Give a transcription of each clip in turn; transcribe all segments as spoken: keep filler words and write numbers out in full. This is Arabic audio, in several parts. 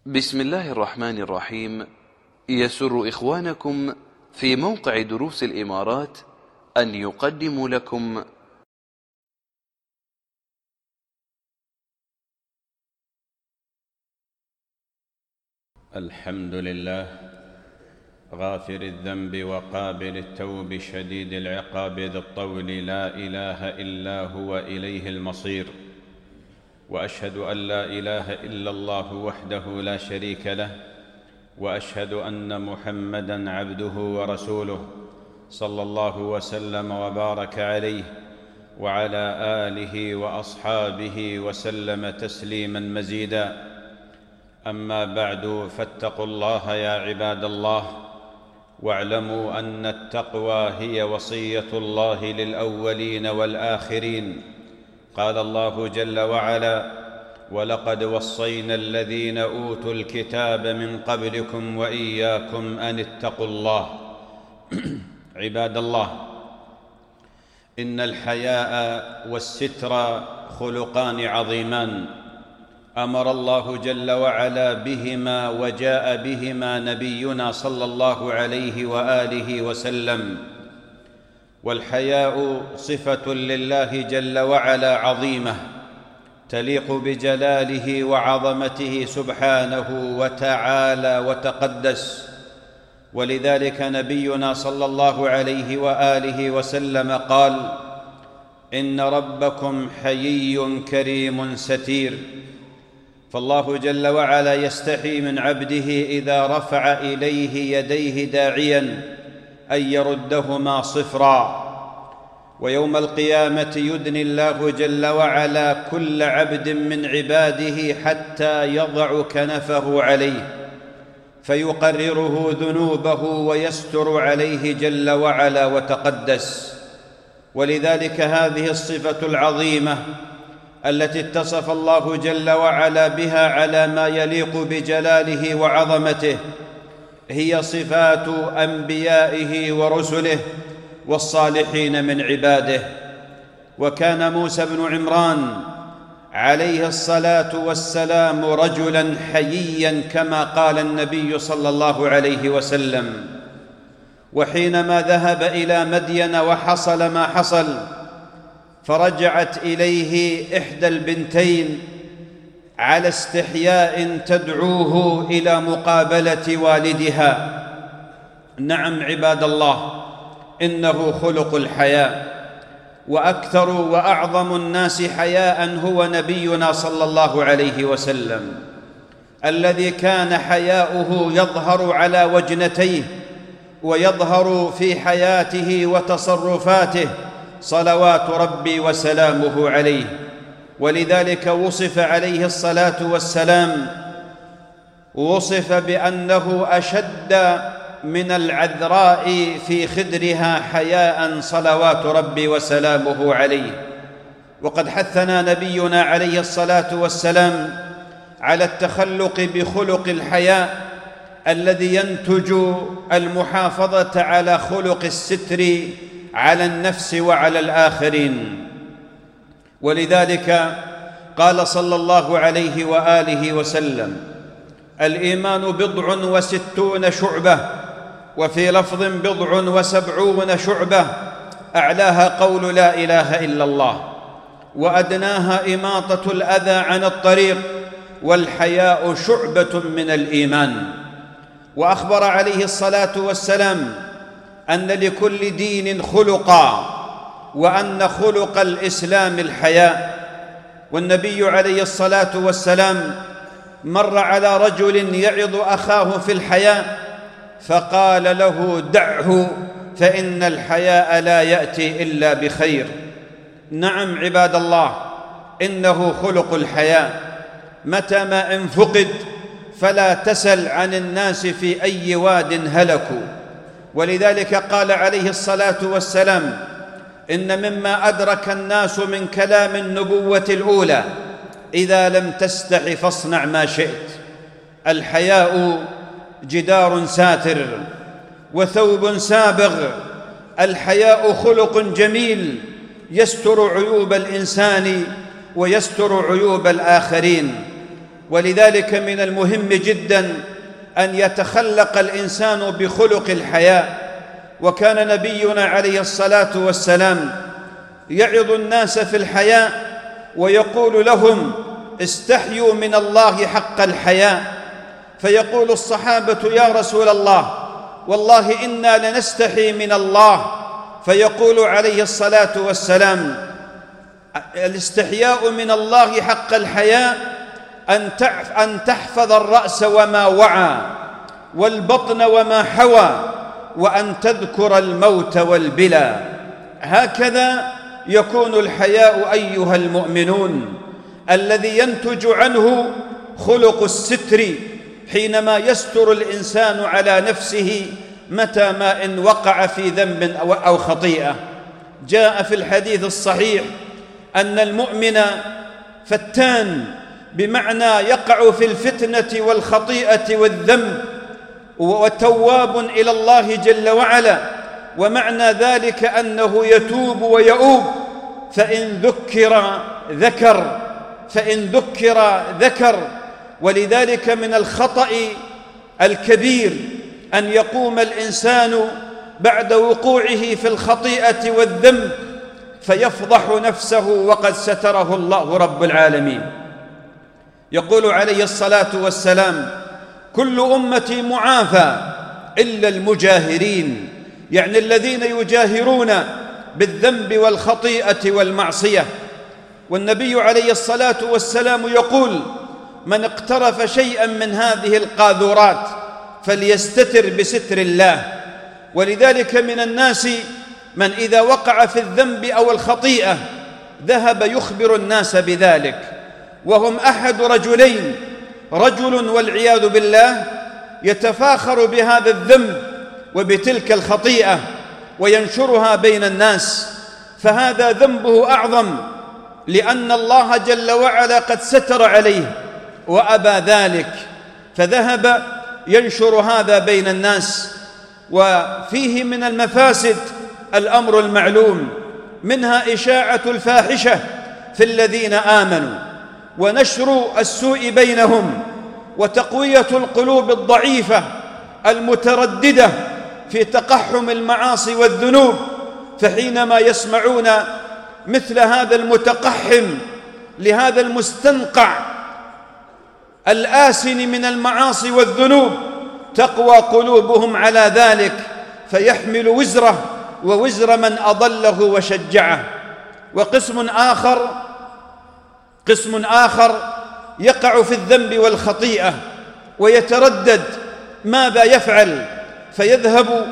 بسم الله الرحمن الرحيم. يسر إخوانكم في موقع دروس الإمارات أن يقدموا لكم الحمد لله غافر الذنب وقابل التوب شديد العقاب ذي الطول، لا إله إلا هو إليه المصير. وأشهد أن لا إله إلا الله وحده لا شريك له، وأشهد أن محمدًا عبده ورسوله صلى الله وسلم وبارك عليه وعلى آله وأصحابه وسلم تسليمًا مزيدًا. أما بعد، فاتقوا الله يا عباد الله، واعلموا أن التقوى هي وصية الله للأولين والآخرين. قال الله جل وعلا: ولقد وصينا الذين أوتوا الكتاب من قبلكم وإياكم أن اتقوا الله. عباد الله، إن الحياء والستر خلقان عظيمان أمر الله جل وعلا بهما، وجاء بهما نبينا صلى الله عليه وآله وسلم. والحياء صفة لله جل وعلا عظيمة تليق بجلاله وعظمته سبحانه وتعالى وتقدس، ولذلك نبينا صلى الله عليه وآله وسلم قال: إن ربكم حيي كريم ستير. فالله جل وعلا يستحي من عبده إذا رفع إليه يديه داعياً أن يردهما صفراً، ويوم القيامة يدني الله جل وعلا كل عبد من عباده حتى يضع كنفه عليه فيقرره ذنوبه ويستر عليه جل وعلا وتقدس. ولذلك هذه الصفة العظيمة التي اتصف الله جل وعلا بها على ما يليق بجلاله وعظمته هي صفات أنبيائه ورسله والصالحين من عباده. وكان موسى بن عمران عليه الصلاة والسلام رجلاً حيياً كما قال النبي صلى الله عليه وسلم. وحينما ذهب إلى مدين وحصل ما حصل، فرجعت إليه إحدى البنتين على استحياء تدعوه إلى مقابلة والدها. نعم عباد الله، إنه خلق الحياء، وأكثر وأعظم الناس حياءً هو نبينا صلى الله عليه وسلم، الذي كان حياؤه يظهر على وجنتيه ويظهر في حياته وتصرفاته صلوات ربي وسلامه عليه. ولذلك وصف عليه الصلاة والسلام وصف بأنه أشد من العذراء في خدرها حياءً صلوات ربي وسلامه عليه. وقد حثنا نبينا عليه الصلاة والسلام على التخلق بخلق الحياء الذي ينتج المحافظة على خلق الستر على النفس وعلى الآخرين. ولذلك قال صلى الله عليه وآله وسلم: الإيمان بضع وستون شعبة، وفي لفظ بضع وسبعون شعبة، أعلاها قول لا إله إلا الله، وأدناها إماطة الأذى عن الطريق، والحياء شعبة من الإيمان. وأخبر عليه الصلاة والسلام أن لكل دين خلقا، وأن خلق الإسلام الحياء. والنبي عليه الصلاة والسلام مر على رجل يعظ أخاه في الحياء فقال له: دعه فإن الحياء لا يأتي إلا بخير. نعم عباد الله، إنه خلق الحياء. متى ما إن فقد فلا تسل عن الناس في أي واد هلكوا. ولذلك قال عليه الصلاة والسلام: إن مما أدرك الناس من كلام النبوة الأولى: إذا لم تستح فاصنع ما شئت. الحياء جدار ساتر وثوب سابغ. الحياء خلق جميل يستر عيوب الإنسان ويستر عيوب الآخرين. ولذلك من المهم جدا أن يتخلق الإنسان بخلق الحياء. وكان نبينا عليه الصلاة والسلام يعظ الناس في الحياء ويقول لهم: استحيوا من الله حق الحياء. فيقول الصحابة: يا رسول الله، والله إنا لنستحي من الله. فيقول عليه الصلاة والسلام: الاستحياء من الله حق الحياء أن تحفظ الرأس وما وعى، والبطن وما حوى، وأن تذكر الموت والبلى. هكذا يكون الحياء أيها المؤمنون، الذي ينتج عنه خلق الستر، حينما يستر الإنسان على نفسه متى ما إن وقع في ذنب أو خطيئة. جاء في الحديث الصحيح أن المؤمن فتان، بمعنى يقع في الفتنة والخطيئة والذنب، وتواب إلى الله جل وعلا. ومعنى ذلك أنه يتوب ويؤوب، فإن ذكر ذكر فإن ذكر ذكر ولذلك من الخطأ الكبير أن يقوم الإنسان بعد وقوعه في الخطيئة والذنب فيفضح نفسه وقد ستره الله رب العالمين. يقول عليه الصلاة والسلام: كل أمتي معافى إلا المجاهرين، يعني الذين يجاهرون بالذنب والخطيئة والمعصية. والنبي عليه الصلاة والسلام يقول: من اقترف شيئا من هذه القاذورات فليستتر بستر الله. ولذلك من الناس من إذا وقع في الذنب أو الخطيئة ذهب يخبر الناس بذلك، وهم أحد رجلين: رجل والعياذ بالله يتفاخر بهذا الذنب وبتلك الخطيئة وينشرها بين الناس، فهذا ذنبه أعظم، لأن الله جل وعلا قد ستر عليه وأبى ذلك، فذهب ينشر هذا بين الناس. وفيه من المفاسد الأمر المعلوم، منها إشاعة الفاحشة في الذين آمنوا، ونشر السوء بينهم، وتقوية القلوب الضعيفة المترددة في تقحم المعاصي والذنوب. فحينما يسمعون مثل هذا المتقحم لهذا المستنقع الآسن من المعاصي والذنوب تقوى قلوبهم على ذلك، فيحمل وزره ووزر من أضله وشجعه. وقسم آخر قسم آخر يقع في الذنب والخطيئة ويتردد ماذا يفعل، فيذهب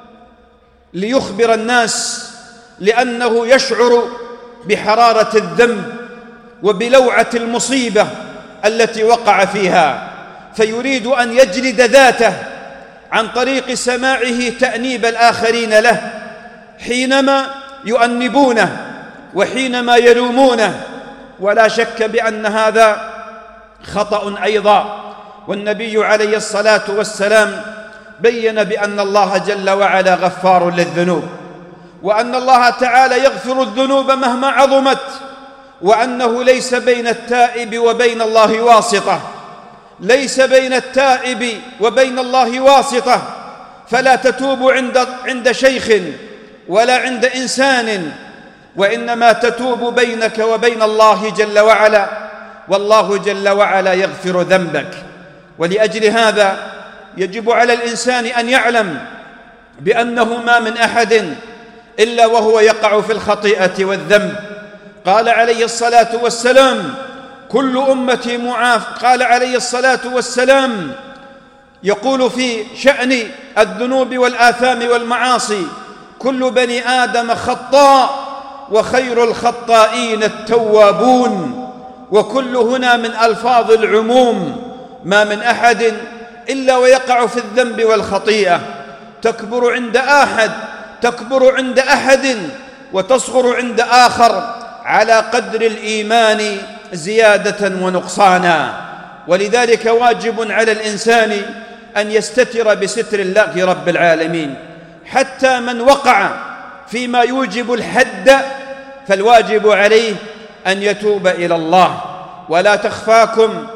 ليخبر الناس، لأنه يشعر بحرارة الذنب وبلوعة المصيبة التي وقع فيها، فيريد أن يجلد ذاته عن طريق سماعه تأنيب الآخرين له حينما يؤنبونه وحينما يلومونه. ولا شك بأن هذا خطأ أيضا. والنبي عليه الصلاة والسلام بين بأن الله جل وعلا غفار للذنوب، وأن الله تعالى يغفر الذنوب مهما عظمت، وأنه ليس بين التائب وبين الله واسطة، ليس بين التائب وبين الله واسطة. فلا تتوب عند عند شيخ ولا عند إنسان، وإنما تتوب بينك وبين الله جل وعلا، والله جل وعلا يغفر ذنبك. ولأجل هذا يجب على الإنسان أن يعلم بأنه ما من أحد إلا وهو يقع في الخطيئة والذنب. قال عليه الصلاة والسلام: كل أمتي معاف. قال عليه الصلاة والسلام يقول في شأن الذنوب والآثام والمعاصي: كل بني آدم خطاء وخير الخطائين التوابون. وكل هنا من ألفاظ العموم، ما من أحد إلا ويقع في الذنب والخطيئة، تكبر عند أحد تكبر عند أحد وتصغر عند آخر على قدر الإيمان زيادة ونقصانا. ولذلك واجب على الإنسان أن يستتر بستر الله رب العالمين، حتى من وقع فيما يوجب الحد فالواجب عليه أن يتوب إلى الله. ولا تخفاكم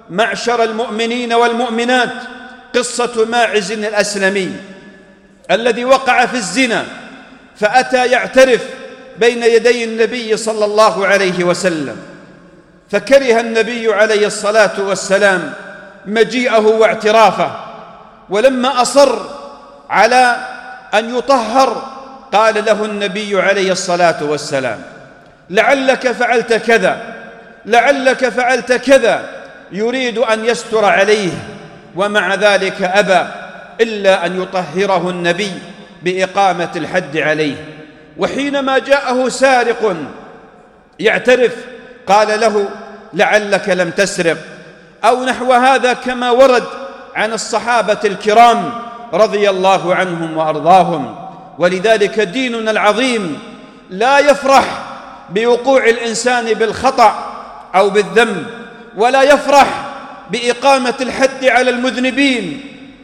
معشر المؤمنين والمؤمنات قصة ماعز الأسلمي الذي وقع في الزنا فأتى يعترف بين يدي النبي صلى الله عليه وسلم، فكره النبي عليه الصلاة والسلام مجيئه واعترافه، ولما أصر على أن يطهر قال له النبي عليه الصلاة والسلام: لعلك فعلت كذا، لعلك فعلت كذا، يريد أن يستر عليه، ومع ذلك أبى إلا أن يطهره النبي بإقامة الحد عليه. وحينما جاءه سارق يعترف قال له: لعلك لم تسرق، أو نحو هذا كما ورد عن الصحابة الكرام رضي الله عنهم وأرضاهم. ولذلك ديننا العظيم لا يفرح بوقوع الإنسان بالخطأ أو بالذنب، ولا يفرح بإقامة الحد على المذنبين،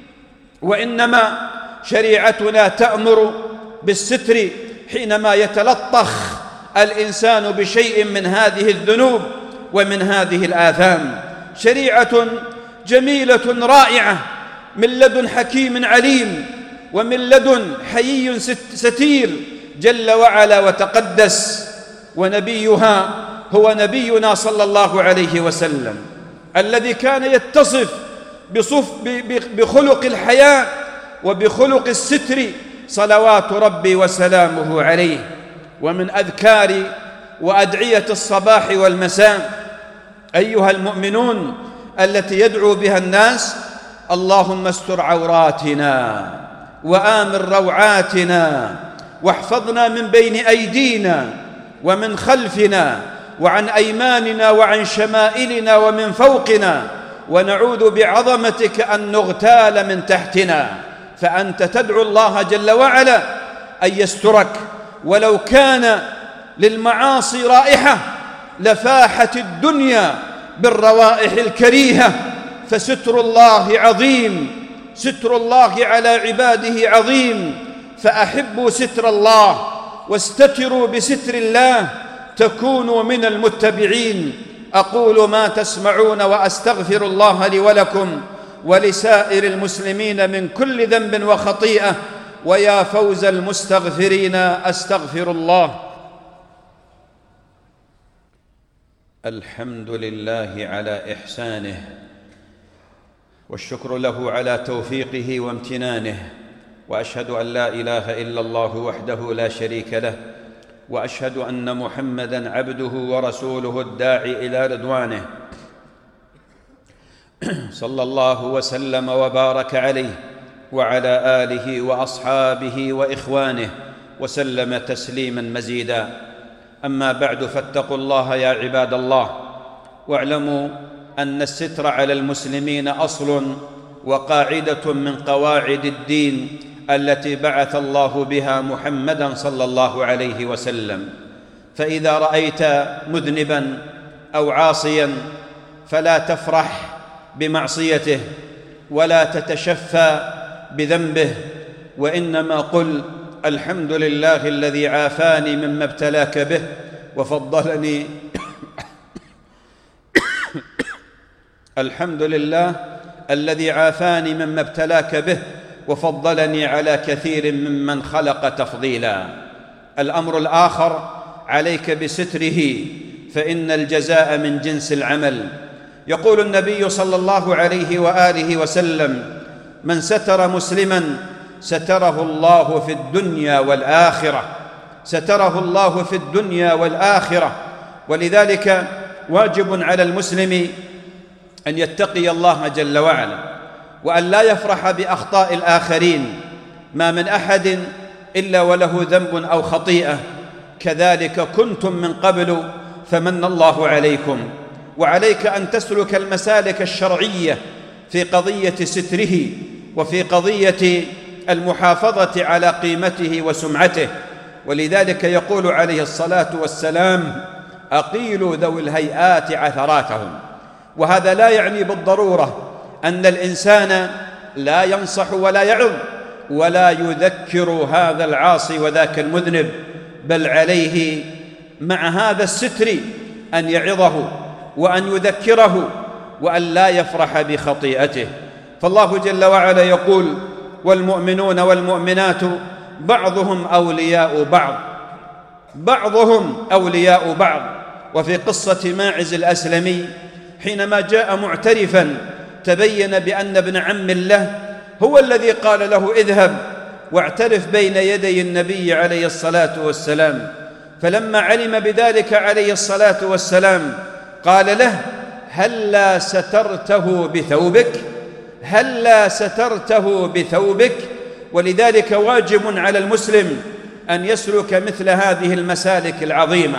وإنما شريعتنا تأمر بالستر حينما يتلطخ الإنسان بشيء من هذه الذنوب ومن هذه الآثام. شريعة جميلة رائعة من لدن حكيم عليم ومن لدن حيي ستير جل وعلا وتقدس، ونبيها هو نبينا صلى الله عليه وسلم الذي كان يتصف بصف بخلق الحياء وبخلق الستر صلوات ربي وسلامه عليه. ومن أذكار وأدعية الصباح والمساء أيها المؤمنون التي يدعو بها الناس: اللهم استر عوراتنا وآمن روعاتنا واحفظنا من بين أيدينا ومن خلفنا وعن أيماننا وعن شمائلنا ومن فوقنا، ونعوذ بعظمتك أن نغتال من تحتنا. فأنت تدعو الله جل وعلا أن يسترك، ولو كان للمعاصي رائحة لفاحت الدنيا بالروائح الكريهة، فستر الله عظيم، ستر الله على عباده عظيم. فأحبوا ستر الله واستتروا بستر الله تكونوا من المتبعين. أقول ما تسمعون وأستغفر الله لي ولكم ولسائر المسلمين من كل ذنب وخطيئة، ويا فوز المستغفرين أستغفر الله. الحمد لله على إحسانه، والشكر له على توفيقه وامتنانه، وأشهد أن لا إله إلا الله وحده لا شريك له، وأشهد أن محمدًا عبده ورسوله الداعي إلى رضوانه، صلى الله وسلم وبارك عليه وعلى آله وأصحابه وإخوانه وسلم تسليماً مزيداً. أما بعد، فاتقوا الله يا عباد الله، واعلموا أن الستر على المسلمين أصل وقاعدة من قواعد الدين التي بعث الله بها محمدًا صلى الله عليه وسلم. فإذا رأيت مذنباً أو عاصياً فلا تفرح بمعصيته ولا تتشفى بذنبه، وإنما قل: الحمد لله الذي عافاني مما ابتلاك به وفضلني الحمد لله الذي عافاني مما ابتلاك به وفضلني على كثير ممن خلق تفضيلا. الأمر الآخر: عليك بستره، فإن الجزاء من جنس العمل. يقول النبي صلى الله عليه وآله وسلم: من ستر مسلماً ستره الله في الدنيا والآخرة، ستره الله في الدنيا والآخرة. ولذلك واجب على المسلم أن يتقي الله جل وعلا، وأن لا يفرح بأخطاء الآخرين. ما من أحد إلا وله ذنب أو خطيئة، كذلك كنتم من قبل فمن الله عليكم. وعليك أن تسلك المسالك الشرعية في قضية ستره وفي قضية المحافظة على قيمته وسمعته. ولذلك يقول عليه الصلاة والسلام: أقيلوا ذوي الهيئات عثراتهم. وهذا لا يعني بالضرورة أن الإنسان لا ينصح ولا يعظ ولا يذكر هذا العاصي وذاك المذنب، بل عليه مع هذا الستر أن يعظه وأن يذكره وأن لا يفرح بخطيئته. فالله جل وعلا يقول: والمؤمنون والمؤمنات بعضهم أولياء بعض بعضهم أولياء بعض. وفي قصة ماعز الأسلمي حينما جاء معترفا تبين بأن ابن عم له هو الذي قال له: اذهب واعترف بين يدي النبي عليه الصلاة والسلام. فلما علم بذلك عليه الصلاة والسلام قال له: هلا سترته بثوبك هلا سترته بثوبك. ولذلك واجب على المسلم أن يسلك مثل هذه المسالك العظيمة.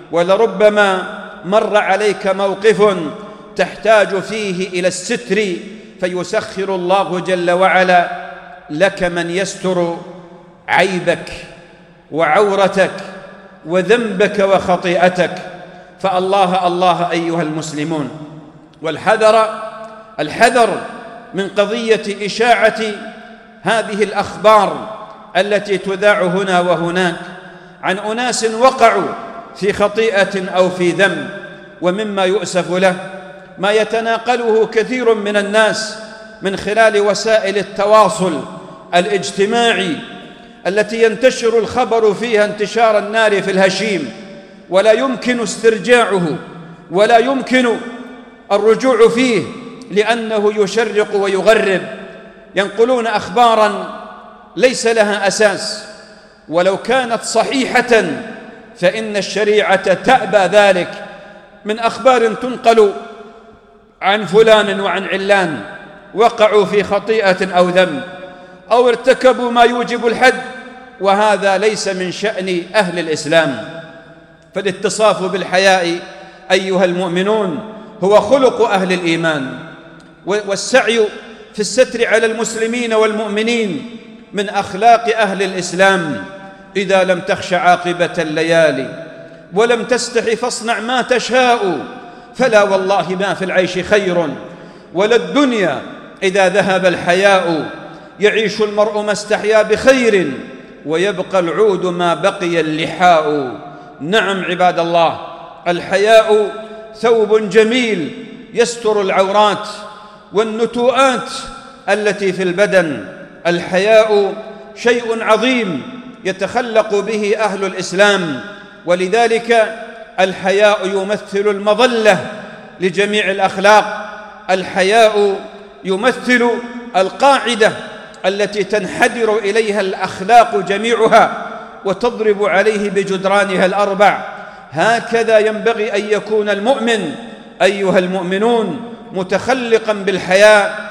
ولربما مر عليك موقف تحتاج فيه إلى الستر، فيسخر الله جل وعلا لك من يستر عيبك وعورتك وذنبك وخطيئتك. فالله الله أيها المسلمون. والحذر الحذر من قضية إشاعة هذه الأخبار التي تذاع هنا وهناك عن أناس وقعوا في خطيئة أو في ذنب. ومما يؤسف له ما يتناقله كثير من الناس من خلال وسائل التواصل الاجتماعي التي ينتشر الخبر فيها انتشار النار في الهشيم، ولا يمكن استرجاعه ولا يمكن الرجوع فيه لأنه يشرق ويغرب. ينقلون أخباراً ليس لها أساس، ولو كانت صحيحة فإن الشريعة تأبى ذلك، من أخبار تنقل عن فلان وعن علان وقعوا في خطيئة أو ذنب أو ارتكبوا ما يوجب الحد، وهذا ليس من شأن أهل الإسلام. فالاتصاف بالحياء أيها المؤمنون هو خلق أهل الإيمان، والسعي في الستر على المسلمين والمؤمنين من أخلاق أهل الإسلام. إذا لم تخش عاقبة الليالي ولم تستحي فاصنع ما تشاء، فلا والله ما في العيش خير ولا الدنيا إذا ذهب الحياء. يعيش المرء ما استحيا بخير ويبقى العود ما بقي اللحاء. نعم عباد الله، الحياء ثوب جميل يستر العورات والنتوءات التي في البدن. الحياء شيء عظيم يتخلق به أهل الإسلام، ولذلك الحياء يمثل المظلة لجميع الأخلاق. الحياء يمثل القاعدة التي تنحدر إليها الأخلاق جميعها وتضرب عليه بجدرانها الأربع. هكذا ينبغي أن يكون المؤمن أيها المؤمنون، متخلقا بالحياء،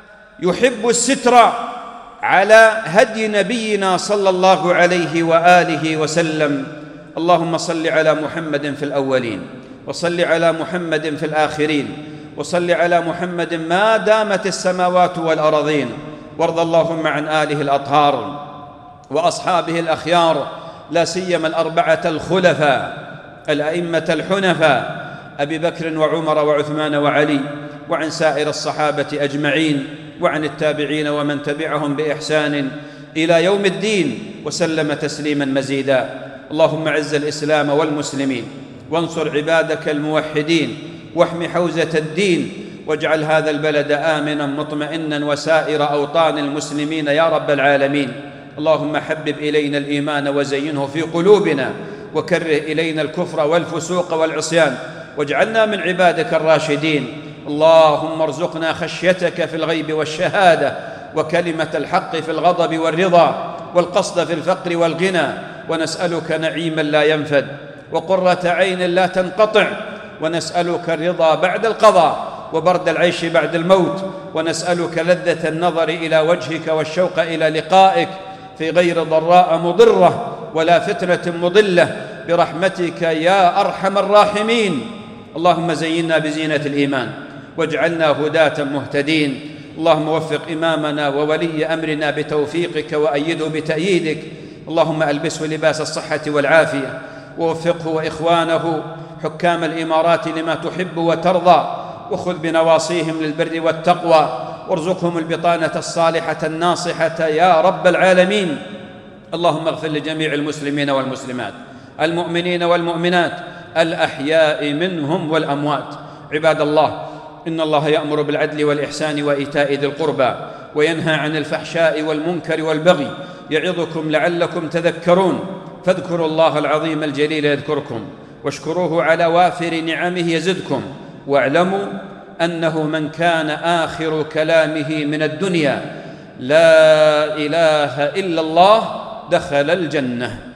يحب الستر على هدي نبينا صلى الله عليه وآله وسلم. اللهم صل على محمد في الأولين، وصل على محمد في الآخرين، وصل على محمد ما دامت السماوات والأرضين. وارض اللهم عن آله الأطهار وأصحابه الأخيار، لا سيما الأربعة الخلفاء الأئمة الحنفاء أبي بكر وعمر وعثمان وعلي، وعن سائر الصحابة أجمعين، وعن التابعين ومن تبعهم بإحسان إلى يوم الدين، وسلم تسليما مزيدا. اللهم أعز الإسلام والمسلمين، وانصر عبادك الموحدين، واحم حوزة الدين، واجعل هذا البلد آمنا مطمئنا وسائر أوطان المسلمين يا رب العالمين. اللهم حبب إلينا الإيمان وزينه في قلوبنا، وكره إلينا الكفر والفسوق والعصيان، واجعلنا من عبادك الراشدين. اللهم ارزقنا خشيتك في الغيب والشهادة، وكلمة الحق في الغضب والرضا، والقصد في الفقر والغنى، ونسألك نعيما لا ينفد، وقرة عين لا تنقطع، ونسألك الرضا بعد القضاء، وبرد العيش بعد الموت، ونسألك لذة النظر إلى وجهك والشوق إلى لقائك في غير ضراء مضرة ولا فتنة مضلة، برحمتك يا أرحم الراحمين. اللهم زينا بزينة الإيمان، واجعلنا هداة مهتدين. اللهم وفق إمامنا وولي أمرنا بتوفيقك، وأيده بتأييدك. اللهم ألبسه لباس الصحة والعافية، ووفقه وإخوانه حكام الإمارات لما تحب وترضى، وخذ بنواصيهم للبر والتقوى، وارزقهم البطانة الصالحة الناصحة يا رب العالمين. اللهم اغفر لجميع المسلمين والمسلمات، المؤمنين والمؤمنات، الأحياء منهم والأموات. عباد الله، إن الله يأمر بالعدل والإحسان وإيتاء ذي القربى وينهى عن الفحشاء والمنكر والبغي يعظكم لعلكم تذكرون فاذكروا الله العظيم الجليل يذكركم واشكروه على وافر نعمه يزدكم واعلموا أنه من كان آخر كلامه من الدنيا لا إله إلا الله دخل الجنة.